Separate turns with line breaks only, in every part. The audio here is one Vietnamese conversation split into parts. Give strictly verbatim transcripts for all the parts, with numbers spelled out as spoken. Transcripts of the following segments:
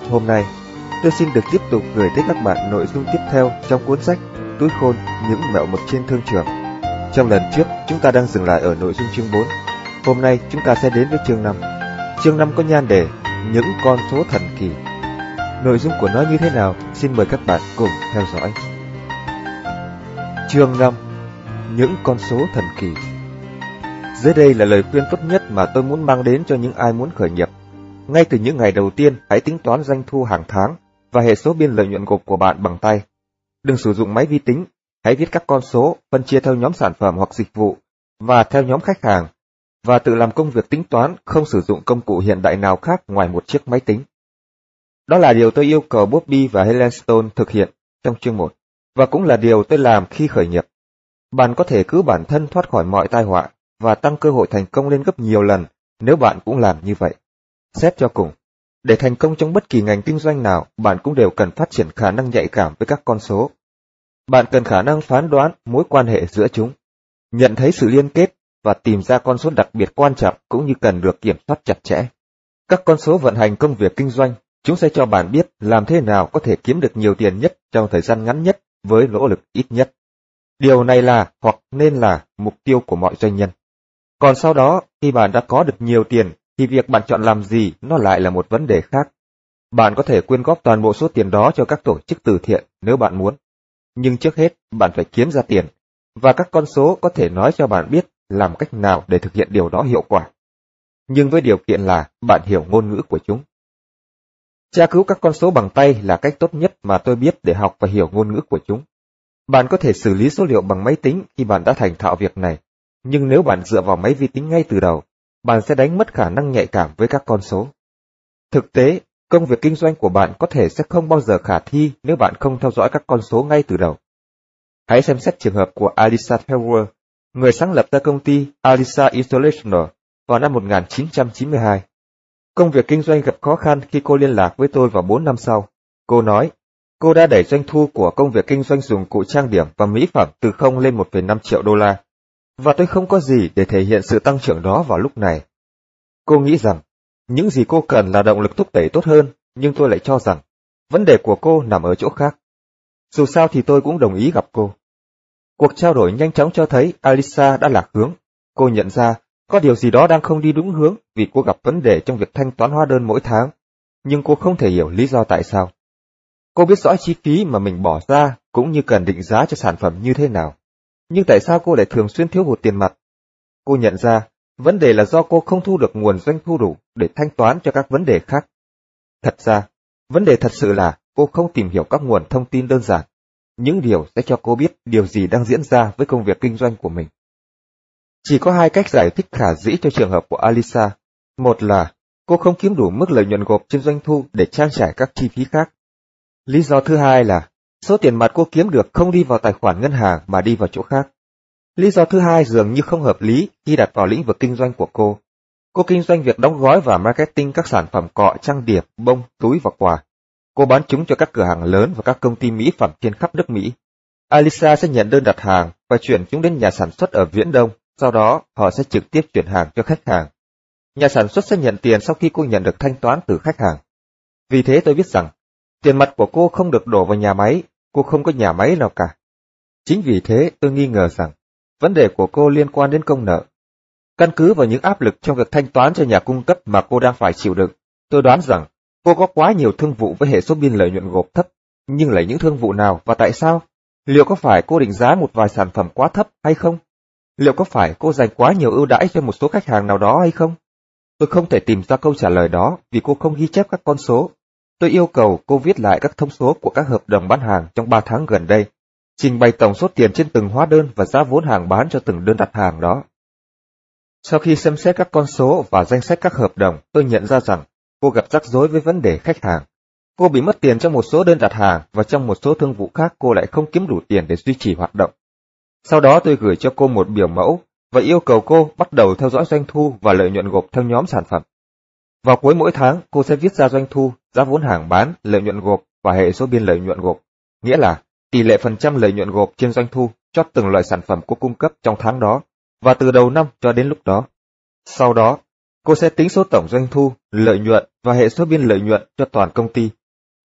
Hôm nay, tôi xin được tiếp tục gửi tới các bạn nội dung tiếp theo trong cuốn sách Túi Khôn, những mẹo mực trên thương trường. Trong lần trước, chúng ta đang dừng lại ở nội dung chương bốn. Hôm nay, chúng ta sẽ đến với chương năm. Chương năm có nhan đề Những con số thần kỳ. Nội dung của nó như thế nào? Xin mời các bạn cùng theo dõi. Chương năm. Những con số thần kỳ. Dưới đây là lời khuyên tốt nhất mà tôi muốn mang đến cho những ai muốn khởi nghiệp. Ngay từ những ngày đầu tiên, hãy tính toán doanh thu hàng tháng và hệ số biên lợi nhuận gộp của bạn bằng tay. Đừng sử dụng máy vi tính, hãy viết các con số, phân chia theo nhóm sản phẩm hoặc dịch vụ và theo nhóm khách hàng, và tự làm công việc tính toán, không sử dụng công cụ hiện đại nào khác ngoài một chiếc máy tính. Đó là điều tôi yêu cầu Bobby và Helen Stone thực hiện trong chương một, và cũng là điều tôi làm khi khởi nghiệp. Bạn có thể cứu bản thân thoát khỏi mọi tai họa và tăng cơ hội thành công lên gấp nhiều lần nếu bạn cũng làm như vậy. Xét cho cùng, để thành công trong bất kỳ ngành kinh doanh nào, bạn cũng đều cần phát triển khả năng nhạy cảm với các con số. Bạn cần khả năng phán đoán mối quan hệ giữa chúng, nhận thấy sự liên kết và tìm ra con số đặc biệt quan trọng, cũng như cần được kiểm soát chặt chẽ. Các con số vận hành công việc kinh doanh, chúng sẽ cho bạn biết làm thế nào có thể kiếm được nhiều tiền nhất trong thời gian ngắn nhất với nỗ lực ít nhất. Điều này là hoặc nên là mục tiêu của mọi doanh nhân. Còn sau đó, khi bạn đã có được nhiều tiền, thì việc bạn chọn làm gì nó lại là một vấn đề khác. Bạn có thể quyên góp toàn bộ số tiền đó cho các tổ chức từ thiện nếu bạn muốn. Nhưng trước hết, bạn phải kiếm ra tiền, và các con số có thể nói cho bạn biết làm cách nào để thực hiện điều đó hiệu quả. Nhưng với điều kiện là bạn hiểu ngôn ngữ của chúng. Tra cứu các con số bằng tay là cách tốt nhất mà tôi biết để học và hiểu ngôn ngữ của chúng. Bạn có thể xử lý số liệu bằng máy tính khi bạn đã thành thạo việc này, nhưng nếu bạn dựa vào máy vi tính ngay từ đầu, bạn sẽ đánh mất khả năng nhạy cảm với các con số. Thực tế, công việc kinh doanh của bạn có thể sẽ không bao giờ khả thi nếu bạn không theo dõi các con số ngay từ đầu. Hãy xem xét trường hợp của Alisa Taylor, người sáng lập ra công ty Alisa International vào năm một nghìn chín trăm chín mươi hai. Công việc kinh doanh gặp khó khăn khi cô liên lạc với tôi vào bốn năm sau. Cô nói, cô đã đẩy doanh thu của công việc kinh doanh dụng cụ trang điểm và mỹ phẩm từ không lên một phẩy năm triệu đô la, và tôi không có gì để thể hiện sự tăng trưởng đó vào lúc này. Cô nghĩ rằng, những gì cô cần là động lực thúc đẩy tốt hơn, nhưng tôi lại cho rằng, vấn đề của cô nằm ở chỗ khác. Dù sao thì tôi cũng đồng ý gặp cô. Cuộc trao đổi nhanh chóng cho thấy Alisa đã lạc hướng. Cô nhận ra, có điều gì đó đang không đi đúng hướng vì cô gặp vấn đề trong việc thanh toán hóa đơn mỗi tháng, nhưng cô không thể hiểu lý do tại sao. Cô biết rõ chi phí mà mình bỏ ra, cũng như cần định giá cho sản phẩm như thế nào. Nhưng tại sao cô lại thường xuyên thiếu hụt tiền mặt? Cô nhận ra, vấn đề là do cô không thu được nguồn doanh thu đủ để thanh toán cho các vấn đề khác. Thật ra, vấn đề thật sự là cô không tìm hiểu các nguồn thông tin đơn giản. Những điều sẽ cho cô biết điều gì đang diễn ra với công việc kinh doanh của mình. Chỉ có hai cách giải thích khả dĩ cho trường hợp của Alisa. Một là, cô không kiếm đủ mức lợi nhuận gộp trên doanh thu để trang trải các chi phí khác. Lý do thứ hai là, số tiền mặt cô kiếm được không đi vào tài khoản ngân hàng mà đi vào chỗ khác. Lý do thứ hai dường như không hợp lý khi đặt vào lĩnh vực kinh doanh của cô. Cô kinh doanh việc đóng gói và marketing các sản phẩm cọ, trang điểm, bông, túi và quà. Cô bán chúng cho các cửa hàng lớn và các công ty mỹ phẩm trên khắp nước Mỹ. Alisa sẽ nhận đơn đặt hàng và chuyển chúng đến nhà sản xuất ở Viễn Đông, sau đó họ sẽ trực tiếp chuyển hàng cho khách hàng. Nhà sản xuất sẽ nhận tiền sau khi cô nhận được thanh toán từ khách hàng. Vì thế tôi biết rằng, tiền mặt của cô không được đổ vào nhà máy, cô không có nhà máy nào cả. Chính vì thế tôi nghi ngờ rằng, vấn đề của cô liên quan đến công nợ. Căn cứ vào những áp lực trong việc thanh toán cho nhà cung cấp mà cô đang phải chịu đựng, tôi đoán rằng cô có quá nhiều thương vụ với hệ số biên lợi nhuận gộp thấp. Nhưng lấy những thương vụ nào và tại sao? Liệu có phải cô định giá một vài sản phẩm quá thấp hay không? Liệu có phải cô dành quá nhiều ưu đãi cho một số khách hàng nào đó hay không? Tôi không thể tìm ra câu trả lời đó vì cô không ghi chép các con số. Tôi yêu cầu cô viết lại các thông số của các hợp đồng bán hàng trong ba tháng gần đây, trình bày tổng số tiền trên từng hóa đơn và giá vốn hàng bán cho từng đơn đặt hàng đó. Sau khi xem xét các con số và danh sách các hợp đồng, tôi nhận ra rằng cô gặp rắc rối với vấn đề khách hàng. Cô bị mất tiền trong một số đơn đặt hàng và trong một số thương vụ khác cô lại không kiếm đủ tiền để duy trì hoạt động. Sau đó tôi gửi cho cô một biểu mẫu và yêu cầu cô bắt đầu theo dõi doanh thu và lợi nhuận gộp theo nhóm sản phẩm. Vào cuối mỗi tháng, cô sẽ viết ra doanh thu, giá vốn hàng bán, lợi nhuận gộp và hệ số biên lợi nhuận gộp, nghĩa là tỷ lệ phần trăm lợi nhuận gộp trên doanh thu cho từng loại sản phẩm cô cung cấp trong tháng đó và từ đầu năm cho đến lúc đó. Sau đó, cô sẽ tính số tổng doanh thu, lợi nhuận và hệ số biên lợi nhuận cho toàn công ty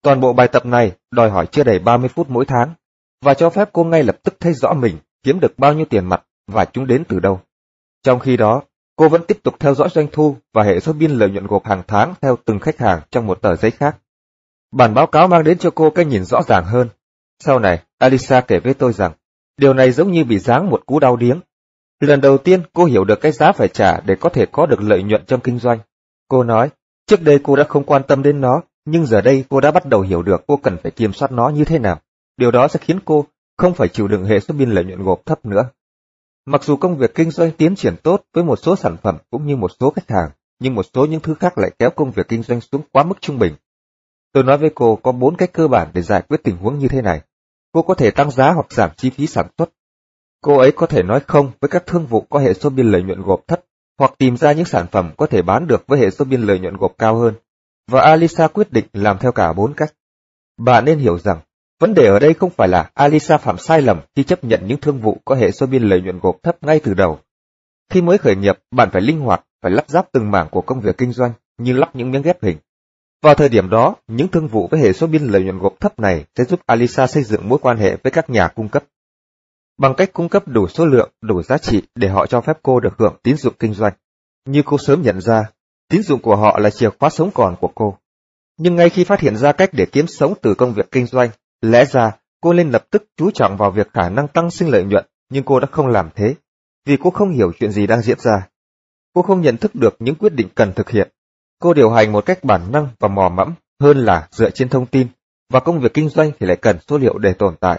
Toàn bộ bài tập này đòi hỏi chưa đầy ba mươi phút mỗi tháng, và cho phép cô ngay lập tức thấy rõ mình kiếm được bao nhiêu tiền mặt và chúng đến từ đâu. Trong khi đó, cô vẫn tiếp tục theo dõi doanh thu và hệ số biên lợi nhuận gộp hàng tháng theo từng khách hàng trong một tờ giấy khác. Bản báo cáo mang đến cho cô cái nhìn rõ ràng hơn. Sau này, Alisa kể với tôi rằng, điều này giống như bị giáng một cú đau điếng. Lần đầu tiên cô hiểu được cái giá phải trả để có thể có được lợi nhuận trong kinh doanh. Cô nói, trước đây cô đã không quan tâm đến nó, nhưng giờ đây cô đã bắt đầu hiểu được cô cần phải kiểm soát nó như thế nào. Điều đó sẽ khiến cô không phải chịu đựng hệ số biên lợi nhuận gộp thấp nữa. Mặc dù công việc kinh doanh tiến triển tốt với một số sản phẩm cũng như một số khách hàng, nhưng một số những thứ khác lại kéo công việc kinh doanh xuống quá mức trung bình. Tôi nói với cô có bốn cách cơ bản để giải quyết tình huống như thế này. Cô có thể tăng giá hoặc giảm chi phí sản xuất. Cô ấy có thể nói không với các thương vụ có hệ số biên lợi nhuận gộp thấp, hoặc tìm ra những sản phẩm có thể bán được với hệ số biên lợi nhuận gộp cao hơn. Và Alisa quyết định làm theo cả bốn cách. Bạn nên hiểu rằng, vấn đề ở đây không phải là Alisa phạm sai lầm khi chấp nhận những thương vụ có hệ số biên lợi nhuận gộp thấp ngay từ đầu. Khi mới khởi nghiệp, bạn phải linh hoạt, phải lắp ráp từng mảng của công việc kinh doanh, như lắp những miếng ghép hình. Vào thời điểm đó, những thương vụ với hệ số biên lợi nhuận gộp thấp này sẽ giúp Alisa xây dựng mối quan hệ với các nhà cung cấp. Bằng cách cung cấp đủ số lượng, đủ giá trị để họ cho phép cô được hưởng tín dụng kinh doanh. Như cô sớm nhận ra, tín dụng của họ là chìa khóa sống còn của cô. Nhưng ngay khi phát hiện ra cách để kiếm sống từ công việc kinh doanh, lẽ ra cô nên lập tức chú trọng vào việc khả năng tăng sinh lợi nhuận, nhưng cô đã không làm thế, vì cô không hiểu chuyện gì đang diễn ra. Cô không nhận thức được những quyết định cần thực hiện. Cô điều hành một cách bản năng và mò mẫm hơn là dựa trên thông tin, và công việc kinh doanh thì lại cần số liệu để tồn tại.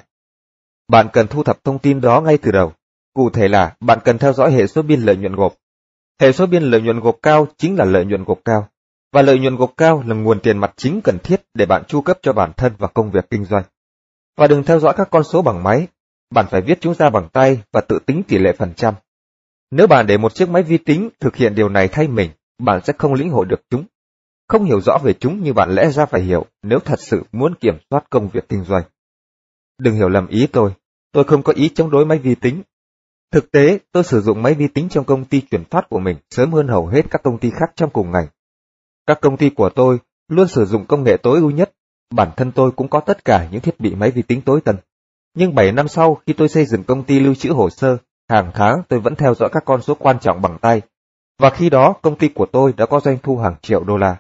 Bạn cần thu thập thông tin đó ngay từ đầu. Cụ thể là bạn cần theo dõi hệ số biên lợi nhuận gộp. Hệ số biên lợi nhuận gộp cao chính là lợi nhuận gộp cao, và lợi nhuận gộp cao là nguồn tiền mặt chính cần thiết để bạn chu cấp cho bản thân và công việc kinh doanh. Và đừng theo dõi các con số bằng máy, bạn phải viết chúng ra bằng tay và tự tính tỷ lệ phần trăm. Nếu bạn để một chiếc máy vi tính thực hiện điều này thay mình, bạn sẽ không lĩnh hội được chúng, không hiểu rõ về chúng như bạn lẽ ra phải hiểu nếu thật sự muốn kiểm soát công việc kinh doanh. Đừng hiểu lầm ý tôi, tôi không có ý chống đối máy vi tính. Thực tế, tôi sử dụng máy vi tính trong công ty chuyển phát của mình sớm hơn hầu hết các công ty khác trong cùng ngành. Các công ty của tôi luôn sử dụng công nghệ tối ưu nhất, bản thân tôi cũng có tất cả những thiết bị máy vi tính tối tân. Nhưng bảy năm sau khi tôi xây dựng công ty lưu trữ hồ sơ, hàng tháng tôi vẫn theo dõi các con số quan trọng bằng tay, và khi đó công ty của tôi đã có doanh thu hàng triệu đô la.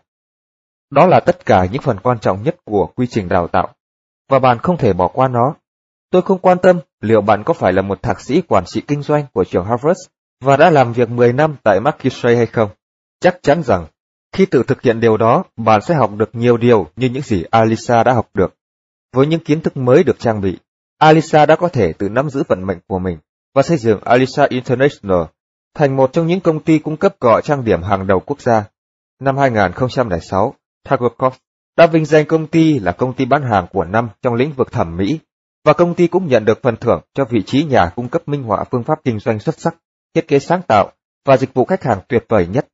Đó là tất cả những phần quan trọng nhất của quy trình đào tạo, và bạn không thể bỏ qua nó. Tôi không quan tâm liệu bạn có phải là một thạc sĩ quản trị kinh doanh của trường Harvard và đã làm việc mười năm tại McKinsey hay không. Chắc chắn rằng, khi tự thực hiện điều đó, bạn sẽ học được nhiều điều như những gì Alisa đã học được. Với những kiến thức mới được trang bị, Alisa đã có thể tự nắm giữ vận mệnh của mình và xây dựng Alisa International thành một trong những công ty cung cấp cọ trang điểm hàng đầu quốc gia. Năm hai nghìn không trăm lẻ sáu, Tagerkopf đã vinh danh công ty là công ty bán hàng của năm trong lĩnh vực thẩm mỹ, và công ty cũng nhận được phần thưởng cho vị trí nhà cung cấp minh họa phương pháp kinh doanh xuất sắc, thiết kế sáng tạo và dịch vụ khách hàng tuyệt vời nhất.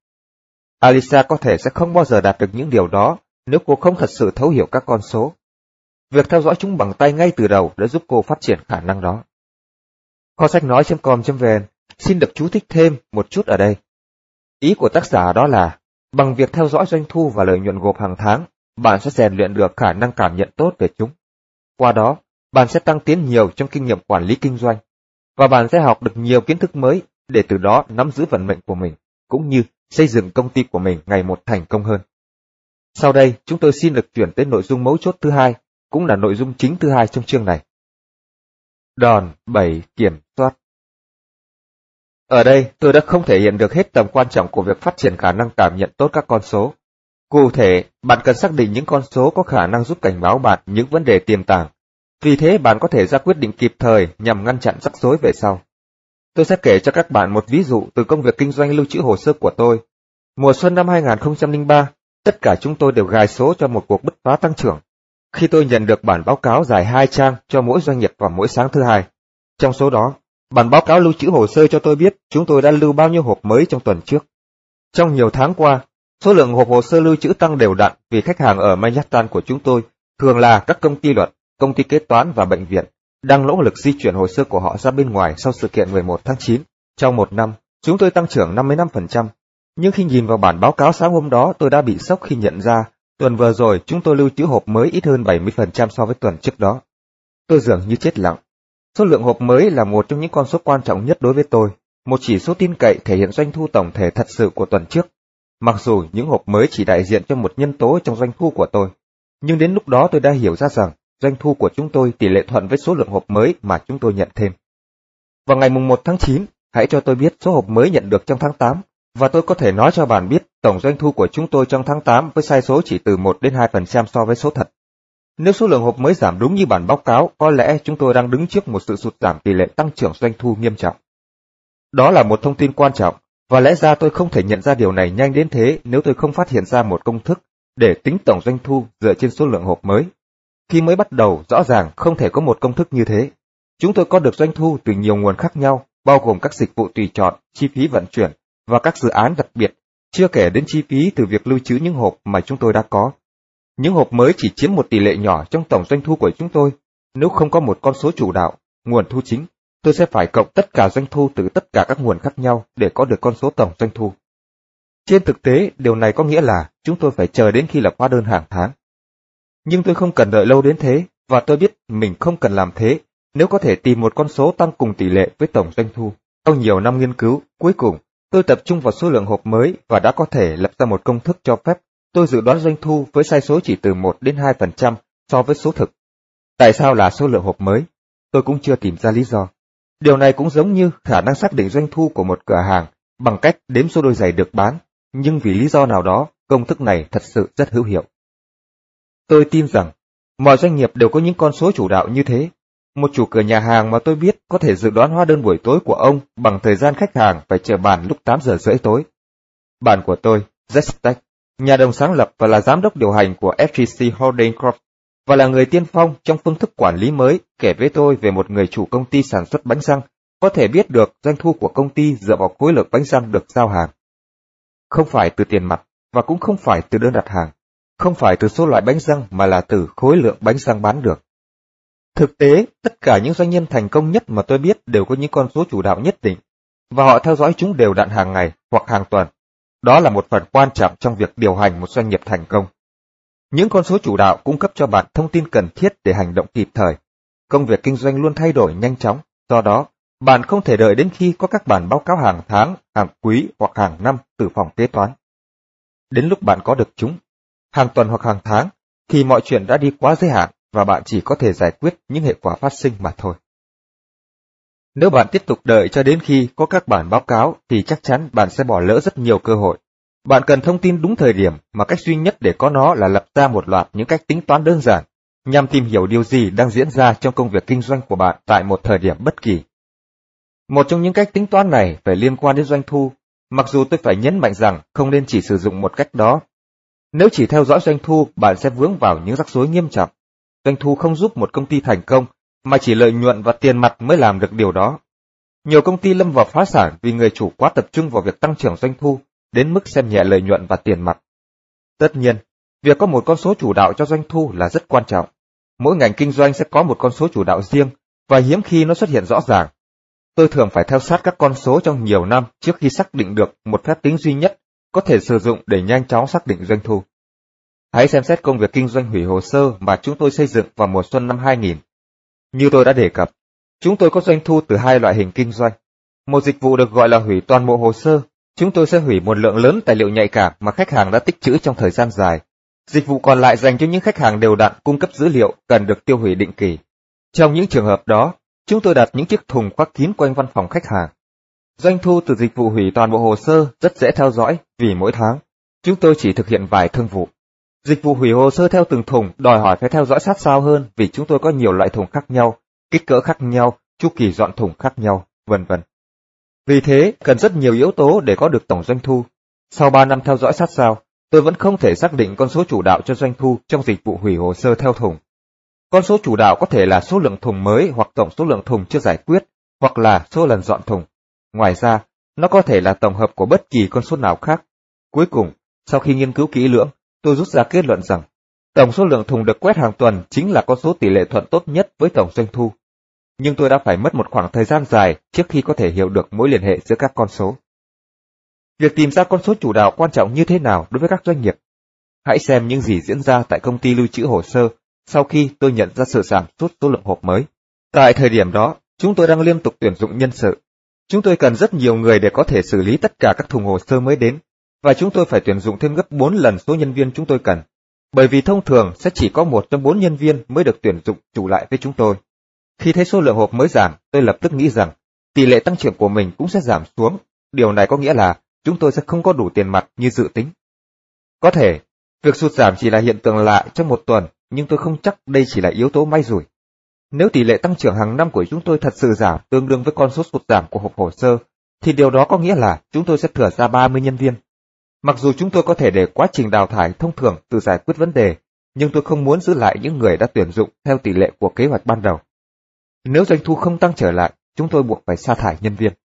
Alisa có thể sẽ không bao giờ đạt được những điều đó nếu cô không thật sự thấu hiểu các con số. Việc theo dõi chúng bằng tay ngay từ đầu đã giúp cô phát triển khả năng đó. Kho sách nói chấm com chấm vn xin được chú thích thêm một chút ở đây. Ý của tác giả đó là, bằng việc theo dõi doanh thu và lợi nhuận gộp hàng tháng, bạn sẽ rèn luyện được khả năng cảm nhận tốt về chúng. Qua đó, bạn sẽ tăng tiến nhiều trong kinh nghiệm quản lý kinh doanh, và bạn sẽ học được nhiều kiến thức mới để từ đó nắm giữ vận mệnh của mình, cũng như xây dựng công ty của mình ngày một thành công hơn. Sau đây, chúng tôi xin được chuyển tới nội dung mấu chốt thứ hai, cũng là nội dung chính thứ hai trong chương này. Đòn bẩy kiểm soát. Ở đây, tôi đã không thể hiện được hết tầm quan trọng của việc phát triển khả năng cảm nhận tốt các con số. Cụ thể, bạn cần xác định những con số có khả năng giúp cảnh báo bạn những vấn đề tiềm tàng. Vì thế, bạn có thể ra quyết định kịp thời nhằm ngăn chặn rắc rối về sau. Tôi sẽ kể cho các bạn một ví dụ từ công việc kinh doanh lưu trữ hồ sơ của tôi. Mùa xuân năm hai nghìn không trăm lẻ ba, tất cả chúng tôi đều gài số cho một cuộc bứt phá tăng trưởng. Khi tôi nhận được bản báo cáo dài hai trang cho mỗi doanh nghiệp vào mỗi sáng thứ hai. Trong số đó, bản báo cáo lưu trữ hồ sơ cho tôi biết chúng tôi đã lưu bao nhiêu hộp mới trong tuần trước. Trong nhiều tháng qua, số lượng hộp hồ sơ lưu trữ tăng đều đặn vì khách hàng ở Manhattan của chúng tôi thường là các công ty luật, công ty kế toán và bệnh viện, đang nỗ lực di chuyển hồ sơ của họ ra bên ngoài sau sự kiện mười một tháng chín. Trong một năm, chúng tôi tăng trưởng năm mươi lăm phần trăm. Nhưng khi nhìn vào bản báo cáo sáng hôm đó, tôi đã bị sốc khi nhận ra Tuần vừa rồi chúng tôi lưu trữ hộp mới ít hơn bảy mươi phần trăm so với tuần trước đó. Tôi dường như chết lặng. Số lượng hộp mới là một trong những con số quan trọng nhất đối với tôi, một chỉ số tin cậy thể hiện doanh thu tổng thể thật sự của tuần trước. Mặc dù những hộp mới chỉ đại diện cho một nhân tố trong doanh thu của tôi, nhưng đến lúc đó tôi đã hiểu ra rằng doanh thu của chúng tôi tỷ lệ thuận với số lượng hộp mới mà chúng tôi nhận thêm. Vào ngày mùng một tháng chín, hãy cho tôi biết số hộp mới nhận được trong tháng tám, và tôi có thể nói cho bạn biết tổng doanh thu của chúng tôi trong tháng tám với sai số chỉ từ một đến hai phần trăm so với số thật. Nếu số lượng hộp mới giảm đúng như bản báo cáo, có lẽ chúng tôi đang đứng trước một sự sụt giảm tỷ lệ tăng trưởng doanh thu nghiêm trọng. Đó là một thông tin quan trọng, và lẽ ra tôi không thể nhận ra điều này nhanh đến thế nếu tôi không phát hiện ra một công thức để tính tổng doanh thu dựa trên số lượng hộp mới. Khi mới bắt đầu, rõ ràng không thể có một công thức như thế. Chúng tôi có được doanh thu từ nhiều nguồn khác nhau, bao gồm các dịch vụ tùy chọn, chi phí vận chuyển và các dự án đặc biệt, chưa kể đến chi phí từ việc lưu trữ những hộp mà chúng tôi đã có. Những hộp mới chỉ chiếm một tỷ lệ nhỏ trong tổng doanh thu của chúng tôi. Nếu không có một con số chủ đạo, nguồn thu chính, tôi sẽ phải cộng tất cả doanh thu từ tất cả các nguồn khác nhau để có được con số tổng doanh thu. Trên thực tế, điều này có nghĩa là chúng tôi phải chờ đến khi lập hóa đơn hàng tháng. Nhưng tôi không cần đợi lâu đến thế, và tôi biết mình không cần làm thế nếu có thể tìm một con số tăng cùng tỷ lệ với tổng doanh thu. Sau nhiều năm nghiên cứu, cuối cùng, tôi tập trung vào số lượng hộp mới và đã có thể lập ra một công thức cho phép tôi dự đoán doanh thu với sai số chỉ từ một đến hai phần trăm so với số thực. Tại sao là số lượng hộp mới? Tôi cũng chưa tìm ra lý do. Điều này cũng giống như khả năng xác định doanh thu của một cửa hàng bằng cách đếm số đôi giày được bán, nhưng vì lý do nào đó, công thức này thật sự rất hữu hiệu. Tôi tin rằng, mọi doanh nghiệp đều có những con số chủ đạo như thế. Một chủ cửa nhà hàng mà tôi biết có thể dự đoán hóa đơn buổi tối của ông bằng thời gian khách hàng phải chờ bàn lúc tám giờ rưỡi tối. Bạn của tôi, Jack Stack, nhà đồng sáng lập và là giám đốc điều hành của ép giê xê Holding Corp, và là người tiên phong trong phương thức quản lý mới, kể với tôi về một người chủ công ty sản xuất bánh răng, có thể biết được doanh thu của công ty dựa vào khối lượng bánh răng được giao hàng. Không phải từ tiền mặt, và cũng không phải từ đơn đặt hàng, không phải từ số loại bánh răng mà là từ khối lượng bánh răng bán được. Thực tế, tất cả những doanh nhân thành công nhất mà tôi biết đều có những con số chủ đạo nhất định, và họ theo dõi chúng đều đặn hàng ngày hoặc hàng tuần. Đó là một phần quan trọng trong việc điều hành một doanh nghiệp thành công. Những con số chủ đạo cung cấp cho bạn thông tin cần thiết để hành động kịp thời. Công việc kinh doanh luôn thay đổi nhanh chóng, do đó, bạn không thể đợi đến khi có các bản báo cáo hàng tháng, hàng quý hoặc hàng năm từ phòng kế toán. Đến lúc bạn có được chúng, hàng tuần hoặc hàng tháng, thì mọi chuyện đã đi quá giới hạn và bạn chỉ có thể giải quyết những hệ quả phát sinh mà thôi. Nếu bạn tiếp tục đợi cho đến khi có các bản báo cáo thì chắc chắn bạn sẽ bỏ lỡ rất nhiều cơ hội. Bạn cần thông tin đúng thời điểm, mà cách duy nhất để có nó là lập ra một loạt những cách tính toán đơn giản nhằm tìm hiểu điều gì đang diễn ra trong công việc kinh doanh của bạn tại một thời điểm bất kỳ. Một trong những cách tính toán này phải liên quan đến doanh thu, mặc dù tôi phải nhấn mạnh rằng không nên chỉ sử dụng một cách đó. Nếu chỉ theo dõi doanh thu, bạn sẽ vướng vào những rắc rối nghiêm trọng. Doanh thu không giúp một công ty thành công, mà chỉ lợi nhuận và tiền mặt mới làm được điều đó. Nhiều công ty lâm vào phá sản vì người chủ quá tập trung vào việc tăng trưởng doanh thu, đến mức xem nhẹ lợi nhuận và tiền mặt. Tất nhiên, việc có một con số chủ đạo cho doanh thu là rất quan trọng. Mỗi ngành kinh doanh sẽ có một con số chủ đạo riêng, và hiếm khi nó xuất hiện rõ ràng. Tôi thường phải theo sát các con số trong nhiều năm trước khi xác định được một phép tính duy nhất có thể sử dụng để nhanh chóng xác định doanh thu. Hãy xem xét công việc kinh doanh hủy hồ sơ mà chúng tôi xây dựng vào mùa xuân năm hai nghìn. Như tôi đã đề cập, chúng tôi có doanh thu từ hai loại hình kinh doanh. Một dịch vụ được gọi là hủy toàn bộ hồ sơ. Chúng tôi sẽ hủy một lượng lớn tài liệu nhạy cảm mà khách hàng đã tích trữ trong thời gian dài. Dịch vụ còn lại dành cho những khách hàng đều đặn cung cấp dữ liệu cần được tiêu hủy định kỳ. Trong những trường hợp đó, chúng tôi đặt những chiếc thùng khoác kín quanh văn phòng khách hàng. Doanh thu từ dịch vụ hủy toàn bộ hồ sơ rất dễ theo dõi vì mỗi tháng, chúng tôi chỉ thực hiện vài thương vụ. Dịch vụ hủy hồ sơ theo từng thùng đòi hỏi phải theo dõi sát sao hơn vì chúng tôi có nhiều loại thùng khác nhau, kích cỡ khác nhau, chu kỳ dọn thùng khác nhau, vân vân. Vì thế, cần rất nhiều yếu tố để có được tổng doanh thu. Sau ba năm theo dõi sát sao, tôi vẫn không thể xác định con số chủ đạo cho doanh thu trong dịch vụ hủy hồ sơ theo thùng. Con số chủ đạo có thể là số lượng thùng mới hoặc tổng số lượng thùng chưa giải quyết, hoặc là số lần dọn thùng. Ngoài ra, nó có thể là tổng hợp của bất kỳ con số nào khác. Cuối cùng, sau khi nghiên cứu kỹ lưỡng, tôi rút ra kết luận rằng, tổng số lượng thùng được quét hàng tuần chính là con số tỷ lệ thuận tốt nhất với tổng doanh thu. Nhưng tôi đã phải mất một khoảng thời gian dài trước khi có thể hiểu được mối liên hệ giữa các con số. Việc tìm ra con số chủ đạo quan trọng như thế nào đối với các doanh nghiệp? hãy xem những gì diễn ra tại công ty lưu trữ hồ sơ sau khi tôi nhận ra sự giảm sút số lượng hộp mới. Tại thời điểm đó, chúng tôi đang liên tục tuyển dụng nhân sự. Chúng tôi cần rất nhiều người để có thể xử lý tất cả các thùng hồ sơ mới đến, và chúng tôi phải tuyển dụng thêm gấp bốn lần số nhân viên chúng tôi cần. Bởi vì thông thường sẽ chỉ có một trong bốn nhân viên mới được tuyển dụng trụ lại với chúng tôi. Khi thấy số lượng hộp mới giảm, tôi lập tức nghĩ rằng tỷ lệ tăng trưởng của mình cũng sẽ giảm xuống. Điều này có nghĩa là chúng tôi sẽ không có đủ tiền mặt như dự tính. Có thể, việc sụt giảm chỉ là hiện tượng lạ trong một tuần, nhưng tôi không chắc đây chỉ là yếu tố may rủi. Nếu tỷ lệ tăng trưởng hàng năm của chúng tôi thật sự giảm tương đương với con số sụt giảm của hộp hồ sơ, thì điều đó có nghĩa là chúng tôi sẽ thừa ra ba mươi nhân viên. Mặc dù chúng tôi có thể để quá trình đào thải thông thường tự giải quyết vấn đề, nhưng tôi không muốn giữ lại những người đã tuyển dụng theo tỷ lệ của kế hoạch ban đầu. Nếu doanh thu không tăng trở lại, chúng tôi buộc phải sa thải nhân viên.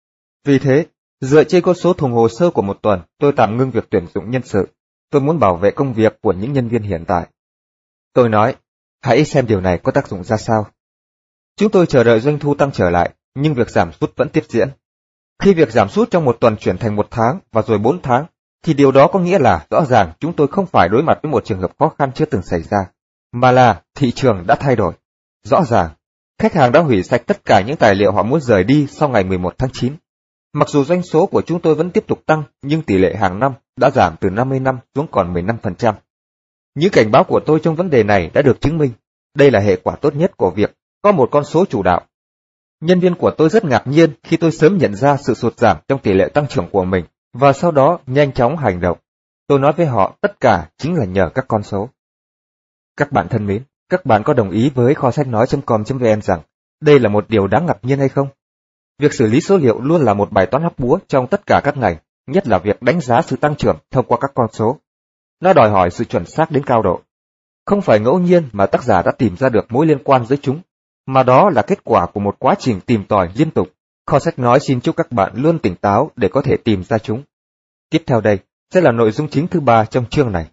Vì thế, dựa trên con số thùng hồ sơ của một tuần, tôi tạm ngưng việc tuyển dụng nhân sự. Tôi muốn bảo vệ công việc của những nhân viên hiện tại. Tôi nói, hãy xem điều này có tác dụng ra sao. Chúng tôi chờ đợi doanh thu tăng trở lại, nhưng việc giảm sút vẫn tiếp diễn. Khi việc giảm sút trong một tuần chuyển thành một tháng và rồi bốn tháng, thì điều đó có nghĩa là rõ ràng chúng tôi không phải đối mặt với một trường hợp khó khăn chưa từng xảy ra, mà là thị trường đã thay đổi. Rõ ràng, khách hàng đã hủy sạch tất cả những tài liệu họ muốn rời đi sau ngày mười một tháng chín. Mặc dù doanh số của chúng tôi vẫn tiếp tục tăng, nhưng tỷ lệ hàng năm đã giảm từ năm mươi năm xuống còn mười lăm phần trăm. Những cảnh báo của tôi trong vấn đề này đã được chứng minh. Đây là hệ quả tốt nhất của việc có một con số chủ đạo. Nhân viên của tôi rất ngạc nhiên khi tôi sớm nhận ra sự sụt giảm trong tỷ lệ tăng trưởng của mình, và sau đó nhanh chóng hành động. Tôi nói với họ tất cả chính là nhờ các con số. Các bạn thân mến, các bạn có đồng ý với kho sách nói chấm com chấm vn rằng đây là một điều đáng ngạc nhiên hay không? Việc xử lý số liệu luôn là một bài toán hóc búa trong tất cả các ngành, nhất là việc đánh giá sự tăng trưởng thông qua các con số. Nó đòi hỏi sự chuẩn xác đến cao độ. Không phải ngẫu nhiên mà tác giả đã tìm ra được mối liên quan giữa chúng, mà đó là kết quả của một quá trình tìm tòi liên tục. Kho sách nói xin chúc các bạn luôn tỉnh táo để có thể tìm ra chúng. Tiếp theo đây sẽ là nội dung chính thứ ba trong chương này.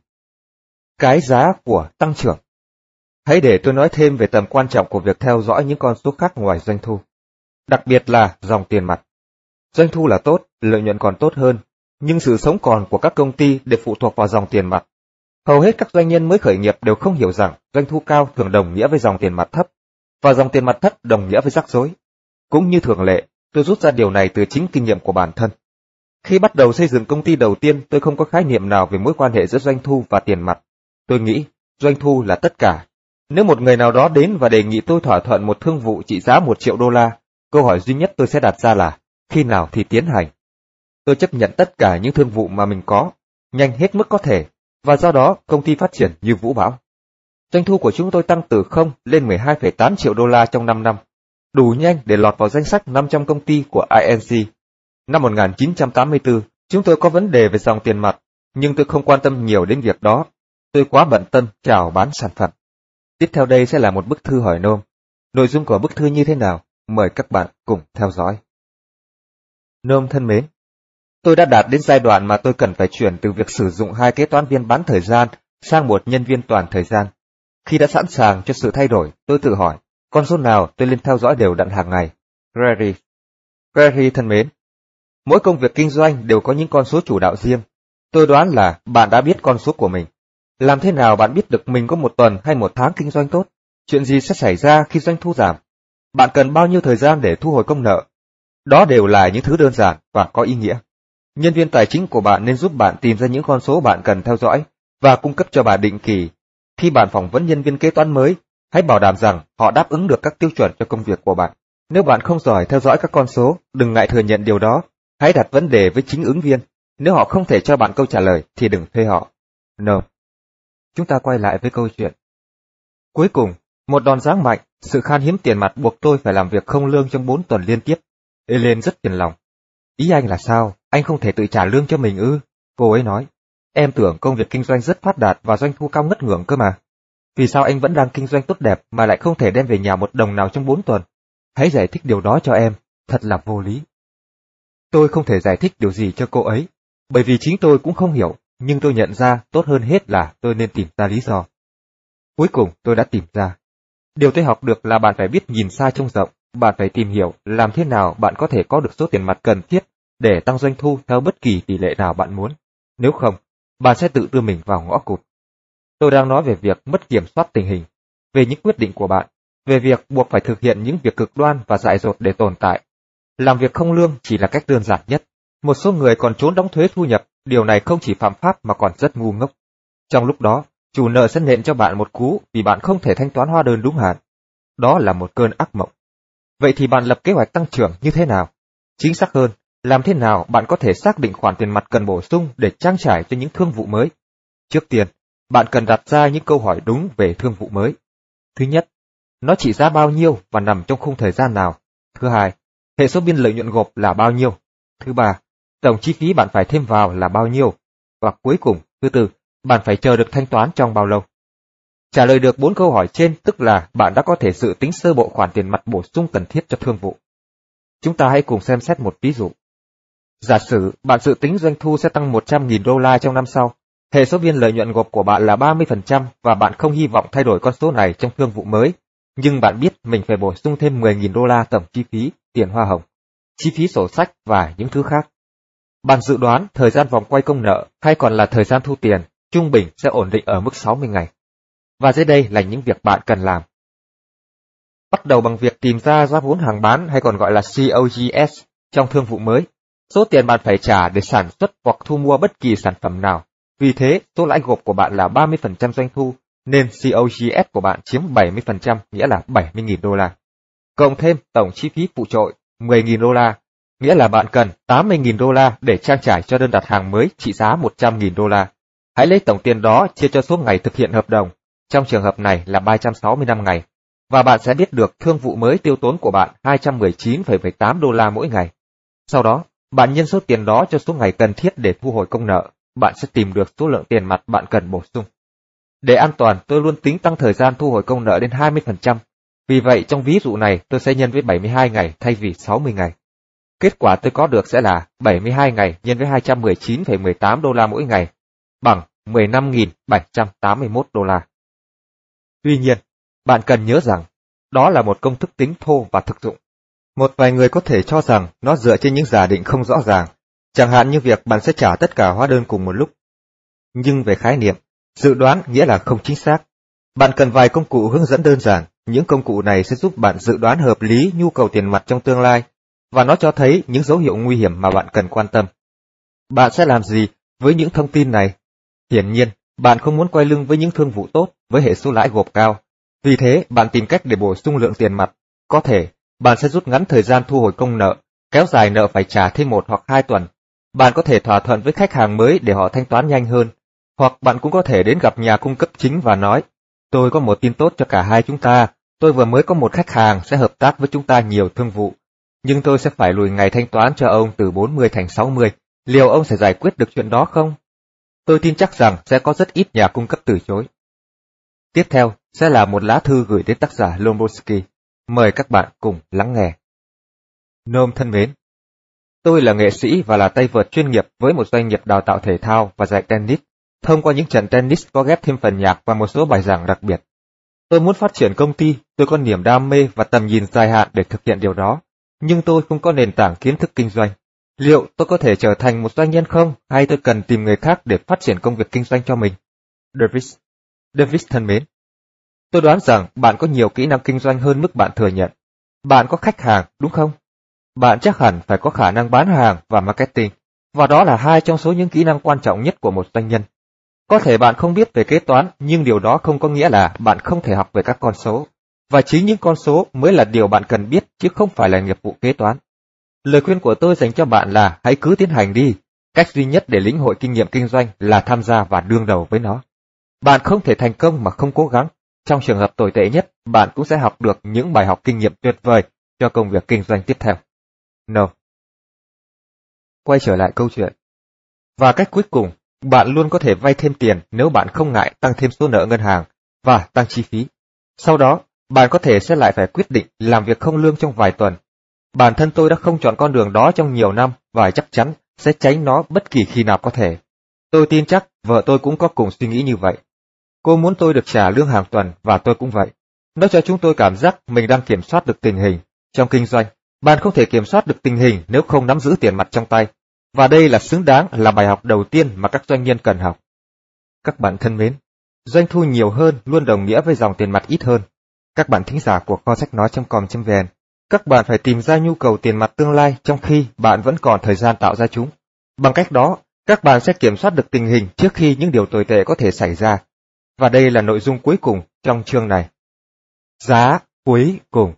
Cái giá của tăng trưởng. Hãy để tôi nói thêm về tầm quan trọng của việc theo dõi những con số khác ngoài doanh thu. Đặc biệt là dòng tiền mặt. Doanh thu là tốt, lợi nhuận còn tốt hơn, nhưng sự sống còn của các công ty đều phụ thuộc vào dòng tiền mặt. Hầu hết các doanh nhân mới khởi nghiệp đều không hiểu rằng doanh thu cao thường đồng nghĩa với dòng tiền mặt thấp, và dòng tiền mặt thấp đồng nghĩa với rắc rối. Cũng như thường lệ, tôi rút ra điều này từ chính kinh nghiệm của bản thân. Khi bắt đầu xây dựng công ty đầu tiên, tôi không có khái niệm nào về mối quan hệ giữa doanh thu và tiền mặt. Tôi nghĩ doanh thu là tất cả. Nếu một người nào đó đến và đề nghị tôi thỏa thuận một thương vụ trị giá một triệu đô la, câu hỏi duy nhất tôi sẽ đặt ra là khi nào thì tiến hành. Tôi chấp nhận tất cả những thương vụ mà mình có, nhanh hết mức có thể, và do đó công ty phát triển như vũ bão. Doanh thu của chúng tôi tăng từ không lên mười hai phẩy tám triệu đô la trong năm năm, đủ nhanh để lọt vào danh sách năm trăm công ty của i en xê. Năm một nghìn chín trăm tám mươi tư, chúng tôi có vấn đề về dòng tiền mặt, nhưng tôi không quan tâm nhiều đến việc đó. Tôi quá bận tâm chào bán sản phẩm. Tiếp theo đây sẽ là một bức thư hỏi nôm. Nội dung của bức thư như thế nào? Mời các bạn cùng theo dõi. Nôm thân mến, tôi đã đạt đến giai đoạn mà tôi cần phải chuyển từ việc sử dụng hai kế toán viên bán thời gian sang một nhân viên toàn thời gian. Khi đã sẵn sàng cho sự thay đổi, tôi tự hỏi, con số nào tôi nên theo dõi đều đặn hàng ngày? Gary. Gary thân mến, mỗi công việc kinh doanh đều có những con số chủ đạo riêng. Tôi đoán là bạn đã biết con số của mình. Làm thế nào bạn biết được mình có một tuần hay một tháng kinh doanh tốt? Chuyện gì sẽ xảy ra khi doanh thu giảm? Bạn cần bao nhiêu thời gian để thu hồi công nợ? Đó đều là những thứ đơn giản và có ý nghĩa. Nhân viên tài chính của bạn nên giúp bạn tìm ra những con số bạn cần theo dõi và cung cấp cho bạn định kỳ. Khi bạn phỏng vấn nhân viên kế toán mới, hãy bảo đảm rằng họ đáp ứng được các tiêu chuẩn cho công việc của bạn. Nếu bạn không giỏi theo dõi các con số, đừng ngại thừa nhận điều đó. Hãy đặt vấn đề với chính ứng viên. Nếu họ không thể cho bạn câu trả lời, thì đừng thuê họ. No. Chúng ta quay lại với câu chuyện. Cuối cùng, một đòn giáng mạnh, sự khan hiếm tiền mặt buộc tôi phải làm việc không lương trong bốn tuần liên tiếp. Ellen rất phiền lòng. Ý anh là sao? Anh không thể tự trả lương cho mình ư? Cô ấy nói. Em tưởng công việc kinh doanh rất phát đạt và doanh thu cao ngất ngưỡng cơ mà. Vì sao anh vẫn đang kinh doanh tốt đẹp mà lại không thể đem về nhà một đồng nào trong bốn tuần? Hãy giải thích điều đó cho em, thật là vô lý. Tôi không thể giải thích điều gì cho cô ấy, bởi vì chính tôi cũng không hiểu, nhưng tôi nhận ra tốt hơn hết là tôi nên tìm ra lý do. Cuối cùng tôi đã tìm ra. Điều tôi học được là bạn phải biết nhìn xa trông rộng, bạn phải tìm hiểu làm thế nào bạn có thể có được số tiền mặt cần thiết để tăng doanh thu theo bất kỳ tỷ lệ nào bạn muốn. Nếu không, bạn sẽ tự đưa mình vào ngõ cụt. Tôi đang nói về việc mất kiểm soát tình hình, về những quyết định của bạn, về việc buộc phải thực hiện những việc cực đoan và dại dột để tồn tại. Làm việc không lương chỉ là cách đơn giản nhất. Một số người còn trốn đóng thuế thu nhập, điều này không chỉ phạm pháp mà còn rất ngu ngốc. Trong lúc đó, chủ nợ sẽ nện cho bạn một cú vì bạn không thể thanh toán hóa đơn đúng hạn. Đó là một cơn ác mộng. Vậy thì bạn lập kế hoạch tăng trưởng như thế nào? Chính xác hơn, làm thế nào bạn có thể xác định khoản tiền mặt cần bổ sung để trang trải cho những thương vụ mới? Trước tiên, bạn cần đặt ra những câu hỏi đúng về thương vụ mới. Thứ nhất, nó trị giá bao nhiêu và nằm trong khung thời gian nào? Thứ hai, hệ số biên lợi nhuận gộp là bao nhiêu? Thứ ba, tổng chi phí bạn phải thêm vào là bao nhiêu? Và cuối cùng, thứ tư, bạn phải chờ được thanh toán trong bao lâu? Trả lời được bốn câu hỏi trên tức là bạn đã có thể dự tính sơ bộ khoản tiền mặt bổ sung cần thiết cho thương vụ. Chúng ta hãy cùng xem xét một ví dụ. Giả sử bạn dự tính doanh thu sẽ tăng một trăm nghìn đô la trong năm sau, hệ số biên lợi nhuận gộp của bạn là ba mươi phần trăm và bạn không hy vọng thay đổi con số này trong thương vụ mới, nhưng bạn biết mình phải bổ sung thêm mười nghìn đô la tổng chi phí, tiền hoa hồng, chi phí sổ sách và những thứ khác. Bạn dự đoán thời gian vòng quay công nợ hay còn là thời gian thu tiền, trung bình sẽ ổn định ở mức sáu mươi ngày. Và dưới đây là những việc bạn cần làm. Bắt đầu bằng việc tìm ra giá vốn hàng bán hay còn gọi là xê ô giê ét trong thương vụ mới, số tiền bạn phải trả để sản xuất hoặc thu mua bất kỳ sản phẩm nào. Vì thế, số lãi gộp của bạn là ba mươi phần trăm doanh thu, nên xê ô giê ét của bạn chiếm bảy mươi phần trăm, nghĩa là bảy mươi nghìn đô la. Cộng thêm tổng chi phí phụ trội mười nghìn đô la, nghĩa là bạn cần tám mươi nghìn đô la để trang trải cho đơn đặt hàng mới trị giá một trăm nghìn đô la. Hãy lấy tổng tiền đó chia cho số ngày thực hiện hợp đồng, trong trường hợp này là ba trăm sáu mươi lăm ngày, và bạn sẽ biết được thương vụ mới tiêu tốn của bạn hai trăm mười chín phẩy mười tám đô la mỗi ngày. Sau đó, bạn nhân số tiền đó cho số ngày cần thiết để thu hồi công nợ, bạn sẽ tìm được số lượng tiền mặt bạn cần bổ sung. Để an toàn, tôi luôn tính tăng thời gian thu hồi công nợ đến hai mươi phần trăm. Vì vậy, trong ví dụ này, tôi sẽ nhân với bảy mươi hai ngày thay vì sáu mươi ngày. Kết quả tôi có được sẽ là bảy mươi hai ngày nhân với hai trăm mười chín phẩy mười tám đô la mỗi ngày, bằng mười lăm nghìn bảy trăm tám mươi mốt đô la. Tuy nhiên, bạn cần nhớ rằng, đó là một công thức tính thô và thực dụng. Một vài người có thể cho rằng nó dựa trên những giả định không rõ ràng, chẳng hạn như việc bạn sẽ trả tất cả hóa đơn cùng một lúc. Nhưng về khái niệm, dự đoán nghĩa là không chính xác. Bạn cần vài công cụ hướng dẫn đơn giản, những công cụ này sẽ giúp bạn dự đoán hợp lý nhu cầu tiền mặt trong tương lai, và nó cho thấy những dấu hiệu nguy hiểm mà bạn cần quan tâm. Bạn sẽ làm gì với những thông tin này? Hiển nhiên, bạn không muốn quay lưng với những thương vụ tốt với hệ số lãi gộp cao. Vì thế, bạn tìm cách để bổ sung lượng tiền mặt. Có thể, bạn sẽ rút ngắn thời gian thu hồi công nợ, kéo dài nợ phải trả thêm một hoặc hai tuần. Bạn có thể thỏa thuận với khách hàng mới để họ thanh toán nhanh hơn. Hoặc bạn cũng có thể đến gặp nhà cung cấp chính và nói, tôi có một tin tốt cho cả hai chúng ta, tôi vừa mới có một khách hàng sẽ hợp tác với chúng ta nhiều thương vụ. Nhưng tôi sẽ phải lùi ngày thanh toán cho ông từ bốn mươi thành sáu mươi, liệu ông sẽ giải quyết được chuyện đó không? Tôi tin chắc rằng sẽ có rất ít nhà cung cấp từ chối. Tiếp theo sẽ là một lá thư gửi đến tác giả Lomborski. Mời các bạn cùng lắng nghe. Nôm thân mến, tôi là nghệ sĩ và là tay vợt chuyên nghiệp với một doanh nghiệp đào tạo thể thao và dạy tennis. Thông qua những trận tennis có ghép thêm phần nhạc và một số bài giảng đặc biệt. Tôi muốn phát triển công ty, tôi có niềm đam mê và tầm nhìn dài hạn để thực hiện điều đó, nhưng tôi không có nền tảng kiến thức kinh doanh. Liệu tôi có thể trở thành một doanh nhân không, hay tôi cần tìm người khác để phát triển công việc kinh doanh cho mình? Davis. Davis thân mến, tôi đoán rằng bạn có nhiều kỹ năng kinh doanh hơn mức bạn thừa nhận. Bạn có khách hàng, đúng không? Bạn chắc hẳn phải có khả năng bán hàng và marketing, và đó là hai trong số những kỹ năng quan trọng nhất của một doanh nhân. Có thể bạn không biết về kế toán, nhưng điều đó không có nghĩa là bạn không thể học về các con số. Và chính những con số mới là điều bạn cần biết, chứ không phải là nghiệp vụ kế toán. Lời khuyên của tôi dành cho bạn là hãy cứ tiến hành đi. Cách duy nhất để lĩnh hội kinh nghiệm kinh doanh là tham gia và đương đầu với nó. Bạn không thể thành công mà không cố gắng. Trong trường hợp tồi tệ nhất, bạn cũng sẽ học được những bài học kinh nghiệm tuyệt vời cho công việc kinh doanh tiếp theo. No. Quay trở lại câu chuyện. Và cách cuối cùng, bạn luôn có thể vay thêm tiền nếu bạn không ngại tăng thêm số nợ ngân hàng và tăng chi phí. Sau đó, bạn có thể sẽ lại phải quyết định làm việc không lương trong vài tuần. Bản thân tôi đã không chọn con đường đó trong nhiều năm và chắc chắn sẽ tránh nó bất kỳ khi nào có thể. Tôi tin chắc vợ tôi cũng có cùng suy nghĩ như vậy. Cô muốn tôi được trả lương hàng tuần và tôi cũng vậy. Nó cho chúng tôi cảm giác mình đang kiểm soát được tình hình. Trong kinh doanh, bạn không thể kiểm soát được tình hình nếu không nắm giữ tiền mặt trong tay. Và đây là xứng đáng là bài học đầu tiên mà các doanh nhân cần học. Các bạn thân mến, doanh thu nhiều hơn luôn đồng nghĩa với dòng tiền mặt ít hơn. Các bạn thính giả của kho sách nói chấm com chấm vn, các bạn phải tìm ra nhu cầu tiền mặt tương lai trong khi bạn vẫn còn thời gian tạo ra chúng. Bằng cách đó, các bạn sẽ kiểm soát được tình hình trước khi những điều tồi tệ có thể xảy ra. Và đây là nội dung cuối cùng trong chương này. Giá cuối cùng.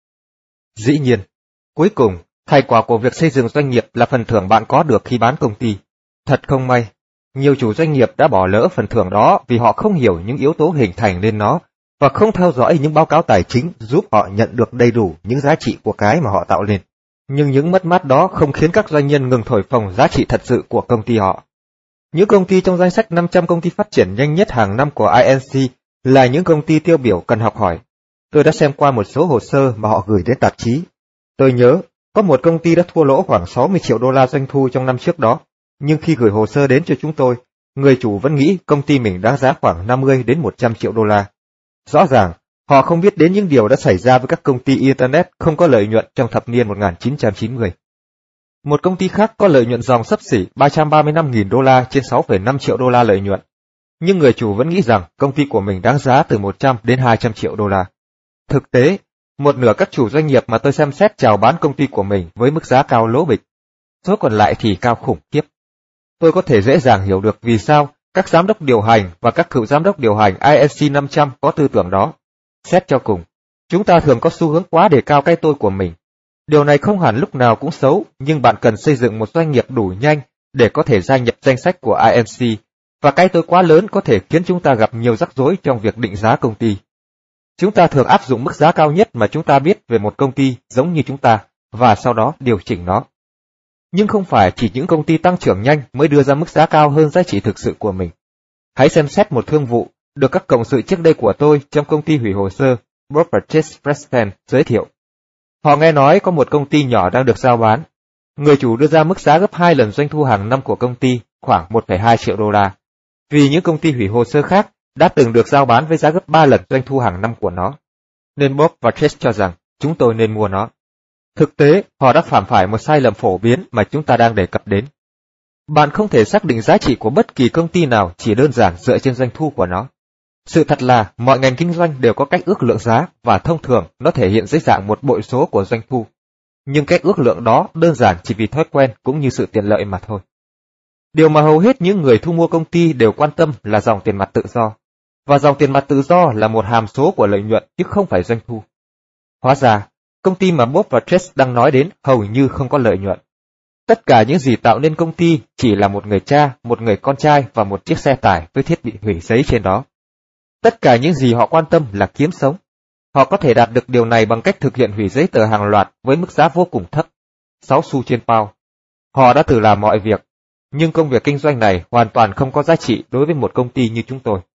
Dĩ nhiên, cuối cùng, thành quả của việc xây dựng doanh nghiệp là phần thưởng bạn có được khi bán công ty. Thật không may, nhiều chủ doanh nghiệp đã bỏ lỡ phần thưởng đó vì họ không hiểu những yếu tố hình thành nên nó và không theo dõi những báo cáo tài chính giúp họ nhận được đầy đủ những giá trị của cái mà họ tạo lên. Nhưng những mất mát đó không khiến các doanh nhân ngừng thổi phồng giá trị thật sự của công ty họ. Những công ty trong danh sách năm trăm công ty phát triển nhanh nhất hàng năm của i en xê là những công ty tiêu biểu cần học hỏi. Tôi đã xem qua một số hồ sơ mà họ gửi đến tạp chí. Tôi nhớ, có một công ty đã thua lỗ khoảng sáu mươi triệu đô la doanh thu trong năm trước đó, nhưng khi gửi hồ sơ đến cho chúng tôi, người chủ vẫn nghĩ công ty mình đáng giá khoảng năm mươi đến một trăm triệu đô la. Rõ ràng, họ không biết đến những điều đã xảy ra với các công ty Internet không có lợi nhuận trong thập niên một nghìn chín trăm chín mươi. Một công ty khác có lợi nhuận ròng xấp xỉ ba trăm ba mươi lăm nghìn đô la trên sáu phẩy năm triệu đô la lợi nhuận, nhưng người chủ vẫn nghĩ rằng công ty của mình đáng giá từ một trăm đến hai trăm triệu đô la. Thực tế, một nửa các chủ doanh nghiệp mà tôi xem xét chào bán công ty của mình với mức giá cao lỗ bịch, số còn lại thì cao khủng khiếp. Tôi có thể dễ dàng hiểu được vì sao các giám đốc điều hành và các cựu giám đốc điều hành i en xê năm trăm có tư tưởng đó. Xét cho cùng, chúng ta thường có xu hướng quá đề cao cái tôi của mình. Điều này không hẳn lúc nào cũng xấu, nhưng bạn cần xây dựng một doanh nghiệp đủ nhanh để có thể gia nhập danh sách của i en xê, và cái tôi quá lớn có thể khiến chúng ta gặp nhiều rắc rối trong việc định giá công ty. Chúng ta thường áp dụng mức giá cao nhất mà chúng ta biết về một công ty giống như chúng ta, và sau đó điều chỉnh nó. Nhưng không phải chỉ những công ty tăng trưởng nhanh mới đưa ra mức giá cao hơn giá trị thực sự của mình. Hãy xem xét một thương vụ được các cộng sự trước đây của tôi trong công ty hủy hồ sơ Properties Preston giới thiệu. Họ nghe nói có một công ty nhỏ đang được giao bán. Người chủ đưa ra mức giá gấp hai lần doanh thu hàng năm của công ty, khoảng một phẩy hai triệu đô la. Vì những công ty hủy hồ sơ khác đã từng được giao bán với giá gấp ba lần doanh thu hàng năm của nó. Nên Bob và Chase cho rằng chúng tôi nên mua nó. Thực tế, họ đã phạm phải một sai lầm phổ biến mà chúng ta đang đề cập đến. Bạn không thể xác định giá trị của bất kỳ công ty nào chỉ đơn giản dựa trên doanh thu của nó. Sự thật là mọi ngành kinh doanh đều có cách ước lượng giá và thông thường nó thể hiện dưới dạng một bội số của doanh thu. Nhưng cách ước lượng đó đơn giản chỉ vì thói quen cũng như sự tiện lợi mà thôi. Điều mà hầu hết những người thu mua công ty đều quan tâm là dòng tiền mặt tự do. Và dòng tiền mặt tự do là một hàm số của lợi nhuận chứ không phải doanh thu. Hóa ra, công ty mà Bob và Chase đang nói đến hầu như không có lợi nhuận. Tất cả những gì tạo nên công ty chỉ là một người cha, một người con trai và một chiếc xe tải với thiết bị hủy giấy trên đó. Tất cả những gì họ quan tâm là kiếm sống. Họ có thể đạt được điều này bằng cách thực hiện hủy giấy tờ hàng loạt với mức giá vô cùng thấp, sáu xu trên pound. Họ đã thử làm mọi việc, nhưng công việc kinh doanh này hoàn toàn không có giá trị đối với một công ty như chúng tôi.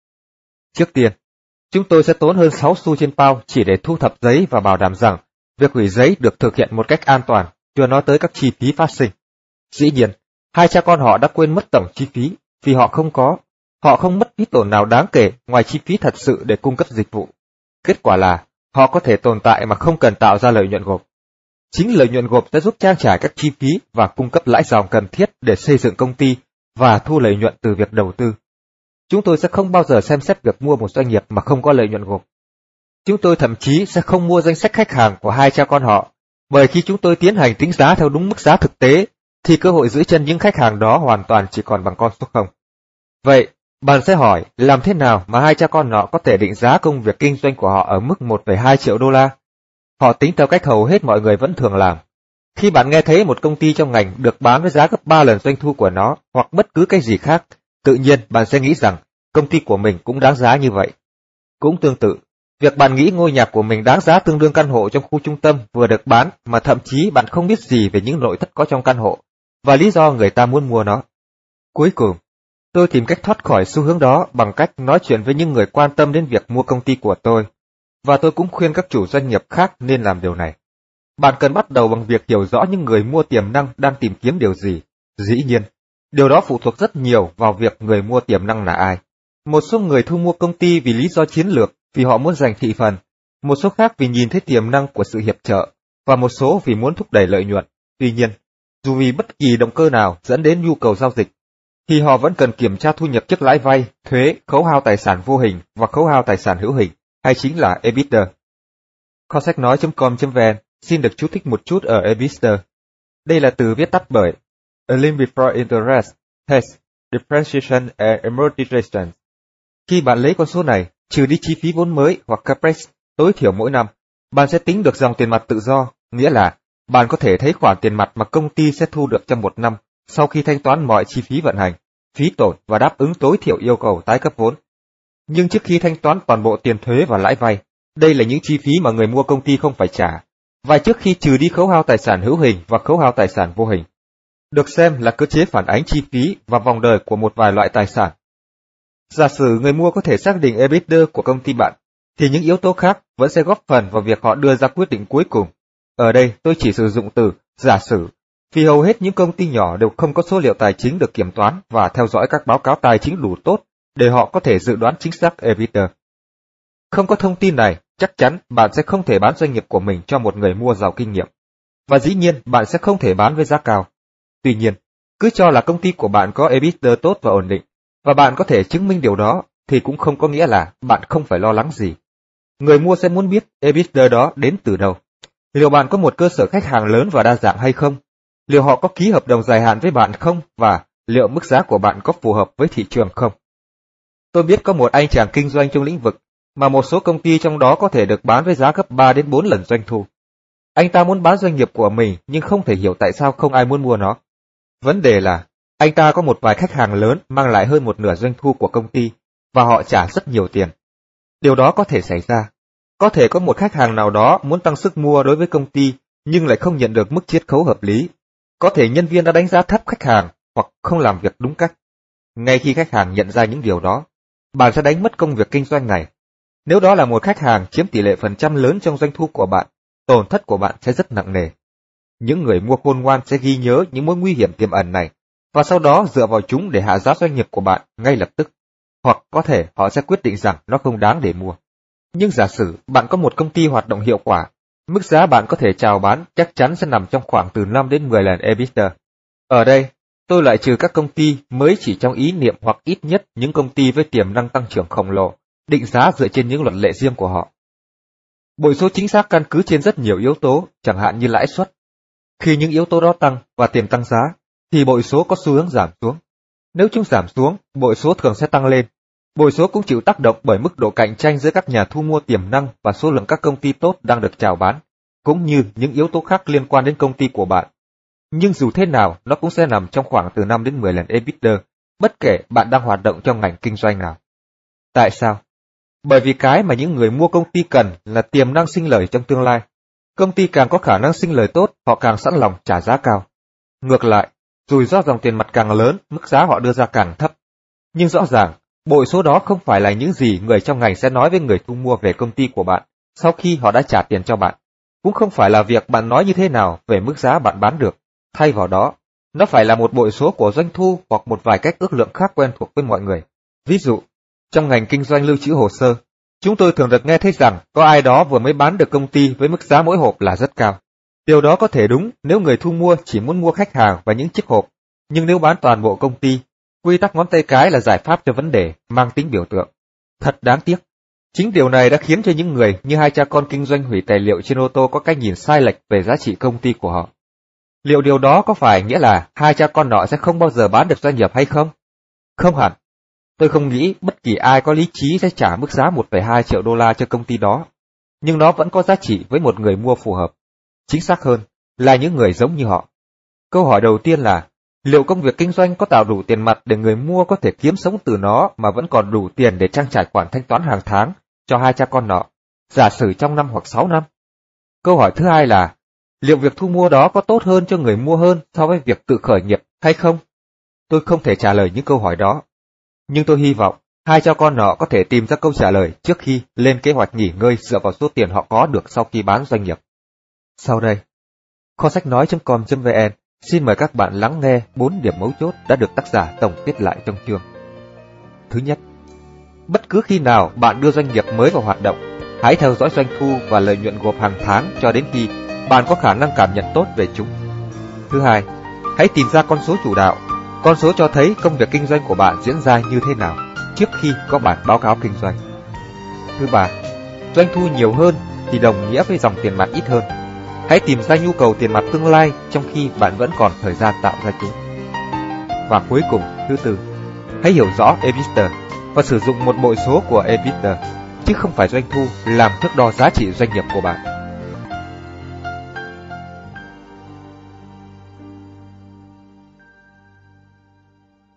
Trước tiên, chúng tôi sẽ tốn hơn sáu xu trên pound chỉ để thu thập giấy và bảo đảm rằng việc hủy giấy được thực hiện một cách an toàn, chưa nói tới các chi phí phát sinh. Dĩ nhiên, hai cha con họ đã quên mất tổng chi phí, vì họ không có. Họ không mất phí tổn nào đáng kể ngoài chi phí thật sự để cung cấp dịch vụ. Kết quả là, họ có thể tồn tại mà không cần tạo ra lợi nhuận gộp. Chính lợi nhuận gộp sẽ giúp trang trải các chi phí và cung cấp lãi dòng cần thiết để xây dựng công ty và thu lợi nhuận từ việc đầu tư. Chúng tôi sẽ không bao giờ xem xét việc mua một doanh nghiệp mà không có lợi nhuận gộp. Chúng tôi thậm chí sẽ không mua danh sách khách hàng của hai cha con họ, bởi khi chúng tôi tiến hành tính giá theo đúng mức giá thực tế, thì cơ hội giữ chân những khách hàng đó hoàn toàn chỉ còn bằng con số không. Vậy, bạn sẽ hỏi, làm thế nào mà hai cha con họ có thể định giá công việc kinh doanh của họ ở mức một phẩy hai triệu đô la? Họ tính theo cách hầu hết mọi người vẫn thường làm. Khi bạn nghe thấy một công ty trong ngành được bán với giá gấp ba lần doanh thu của nó, hoặc bất cứ cái gì khác, tự nhiên bạn sẽ nghĩ rằng công ty của mình cũng đáng giá như vậy. Cũng tương tự, việc bạn nghĩ ngôi nhà của mình đáng giá tương đương căn hộ trong khu trung tâm vừa được bán mà thậm chí bạn không biết gì về những nội thất có trong căn hộ, và lý do người ta muốn mua nó. Cuối cùng, tôi tìm cách thoát khỏi xu hướng đó bằng cách nói chuyện với những người quan tâm đến việc mua công ty của tôi, và tôi cũng khuyên các chủ doanh nghiệp khác nên làm điều này. Bạn cần bắt đầu bằng việc hiểu rõ những người mua tiềm năng đang tìm kiếm điều gì. Dĩ nhiên, điều đó phụ thuộc rất nhiều vào việc người mua tiềm năng là ai. Một số người thu mua công ty vì lý do chiến lược, vì họ muốn giành thị phần, một số khác vì nhìn thấy tiềm năng của sự hiệp trợ, và một số vì muốn thúc đẩy lợi nhuận. Tuy nhiên, dù vì bất kỳ động cơ nào dẫn đến nhu cầu giao dịch, thì họ vẫn cần kiểm tra thu nhập trước lãi vay, thuế, khấu hao tài sản vô hình và khấu hao tài sản hữu hình, hay chính là EBITDA. Kho sách nói chấm com chấm vn xin được chú thích một chút ở EBITDA. Đây là từ viết tắt bởi A Lien Before Interest, Tax, Depreciation and Amortization. Khi bạn lấy con số này, trừ đi chi phí vốn mới hoặc capex tối thiểu mỗi năm, bạn sẽ tính được dòng tiền mặt tự do, nghĩa là bạn có thể thấy khoản tiền mặt mà công ty sẽ thu được trong một năm sau khi thanh toán mọi chi phí vận hành, phí tổn và đáp ứng tối thiểu yêu cầu tái cấp vốn. Nhưng trước khi thanh toán toàn bộ tiền thuế và lãi vay, đây là những chi phí mà người mua công ty không phải trả, và trước khi trừ đi khấu hao tài sản hữu hình và khấu hao tài sản vô hình, được xem là cơ chế phản ánh chi phí và vòng đời của một vài loại tài sản. Giả sử người mua có thể xác định EBITDA của công ty bạn, thì những yếu tố khác vẫn sẽ góp phần vào việc họ đưa ra quyết định cuối cùng. Ở đây tôi chỉ sử dụng từ giả sử, vì hầu hết những công ty nhỏ đều không có số liệu tài chính được kiểm toán và theo dõi các báo cáo tài chính đủ tốt để họ có thể dự đoán chính xác EBITDA. Không có thông tin này, chắc chắn bạn sẽ không thể bán doanh nghiệp của mình cho một người mua giàu kinh nghiệm. Và dĩ nhiên bạn sẽ không thể bán với giá cao. Tuy nhiên, cứ cho là công ty của bạn có EBITDA tốt và ổn định, và bạn có thể chứng minh điều đó, thì cũng không có nghĩa là bạn không phải lo lắng gì. Người mua sẽ muốn biết EBITDA đó đến từ đâu. Liệu bạn có một cơ sở khách hàng lớn và đa dạng hay không? Liệu họ có ký hợp đồng dài hạn với bạn không? Và liệu mức giá của bạn có phù hợp với thị trường không? Tôi biết có một anh chàng kinh doanh trong lĩnh vực mà một số công ty trong đó có thể được bán với giá gấp ba đến bốn lần doanh thu. Anh ta muốn bán doanh nghiệp của mình nhưng không thể hiểu tại sao không ai muốn mua nó. Vấn đề là anh ta có một vài khách hàng lớn mang lại hơn một nửa doanh thu của công ty và họ trả rất nhiều tiền. Điều đó có thể xảy ra. Có thể có một khách hàng nào đó muốn tăng sức mua đối với công ty nhưng lại không nhận được mức chiết khấu hợp lý. Có thể nhân viên đã đánh giá thấp khách hàng hoặc không làm việc đúng cách. Ngay khi khách hàng nhận ra những điều đó, bạn sẽ đánh mất công việc kinh doanh này. Nếu đó là một khách hàng chiếm tỷ lệ phần trăm lớn trong doanh thu của bạn, tổn thất của bạn sẽ rất nặng nề. Những người mua khôn ngoan sẽ ghi nhớ những mối nguy hiểm tiềm ẩn này, và sau đó dựa vào chúng để hạ giá doanh nghiệp của bạn ngay lập tức. Hoặc có thể họ sẽ quyết định rằng nó không đáng để mua. Nhưng giả sử bạn có một công ty hoạt động hiệu quả, mức giá bạn có thể chào bán chắc chắn sẽ nằm trong khoảng từ năm đến mười lần EBITDA. Ở đây, tôi loại trừ các công ty mới chỉ trong ý niệm hoặc ít nhất những công ty với tiềm năng tăng trưởng khổng lồ, định giá dựa trên những luật lệ riêng của họ. Bội số chính xác căn cứ trên rất nhiều yếu tố, chẳng hạn như lãi suất. Khi những yếu tố đó tăng và tiền tăng giá, thì bội số có xu hướng giảm xuống. Nếu chúng giảm xuống, bội số thường sẽ tăng lên. Bội số cũng chịu tác động bởi mức độ cạnh tranh giữa các nhà thu mua tiềm năng và số lượng các công ty tốt đang được chào bán, cũng như những yếu tố khác liên quan đến công ty của bạn. Nhưng dù thế nào, nó cũng sẽ nằm trong khoảng từ năm đến mười lần EBITDA, bất kể bạn đang hoạt động trong ngành kinh doanh nào. Tại sao? Bởi vì cái mà những người mua công ty cần là tiềm năng sinh lời trong tương lai. Công ty càng có khả năng sinh lời tốt, họ càng sẵn lòng trả giá cao. Ngược lại, rủi ro dòng tiền mặt càng lớn, mức giá họ đưa ra càng thấp. Nhưng rõ ràng, bội số đó không phải là những gì người trong ngành sẽ nói với người thu mua về công ty của bạn sau khi họ đã trả tiền cho bạn. Cũng không phải là việc bạn nói như thế nào về mức giá bạn bán được. Thay vào đó, nó phải là một bội số của doanh thu hoặc một vài cách ước lượng khác quen thuộc với mọi người. Ví dụ, trong ngành kinh doanh lưu trữ hồ sơ, chúng tôi thường được nghe thấy rằng có ai đó vừa mới bán được công ty với mức giá mỗi hộp là rất cao. Điều đó có thể đúng nếu người thu mua chỉ muốn mua khách hàng và những chiếc hộp, nhưng nếu bán toàn bộ công ty, quy tắc ngón tay cái là giải pháp cho vấn đề, mang tính biểu tượng. Thật đáng tiếc. Chính điều này đã khiến cho những người như hai cha con kinh doanh hủy tài liệu trên ô tô có cách nhìn sai lệch về giá trị công ty của họ. Liệu điều đó có phải nghĩa là hai cha con nọ sẽ không bao giờ bán được doanh nghiệp hay không? Không hẳn. Tôi không nghĩ bất kỳ ai có lý trí sẽ trả mức giá một phẩy hai triệu đô la cho công ty đó, nhưng nó vẫn có giá trị với một người mua phù hợp. Chính xác hơn là những người giống như họ. Câu hỏi đầu tiên là, liệu công việc kinh doanh có tạo đủ tiền mặt để người mua có thể kiếm sống từ nó mà vẫn còn đủ tiền để trang trải khoản thanh toán hàng tháng cho hai cha con nọ, giả sử trong năm hoặc sáu năm? Câu hỏi thứ hai là, liệu việc thu mua đó có tốt hơn cho người mua hơn so với việc tự khởi nghiệp hay không? Tôi không thể trả lời những câu hỏi đó. Nhưng tôi hy vọng hai cha con nọ có thể tìm ra câu trả lời trước khi lên kế hoạch nghỉ ngơi dựa vào số tiền họ có được sau khi bán doanh nghiệp. Sau đây, kho sách nói chấm com chấm vn xin mời các bạn lắng nghe bốn điểm mấu chốt đã được tác giả tổng kết lại trong chương. Thứ nhất, bất cứ khi nào bạn đưa doanh nghiệp mới vào hoạt động, hãy theo dõi doanh thu và lợi nhuận gộp hàng tháng cho đến khi bạn có khả năng cảm nhận tốt về chúng. Thứ hai, hãy tìm ra con số chủ đạo, Con số cho thấy công việc kinh doanh của bạn diễn ra như thế nào trước khi có bản báo cáo kinh doanh. Thứ ba, doanh thu nhiều hơn thì đồng nghĩa với dòng tiền mặt ít hơn. Hãy tìm ra nhu cầu tiền mặt tương lai trong khi bạn vẫn còn thời gian tạo ra chúng. Và cuối cùng, thứ tư, hãy hiểu rõ EBITDA và sử dụng một bội số của EBITDA, chứ không phải doanh thu làm thước đo giá trị doanh nghiệp của bạn.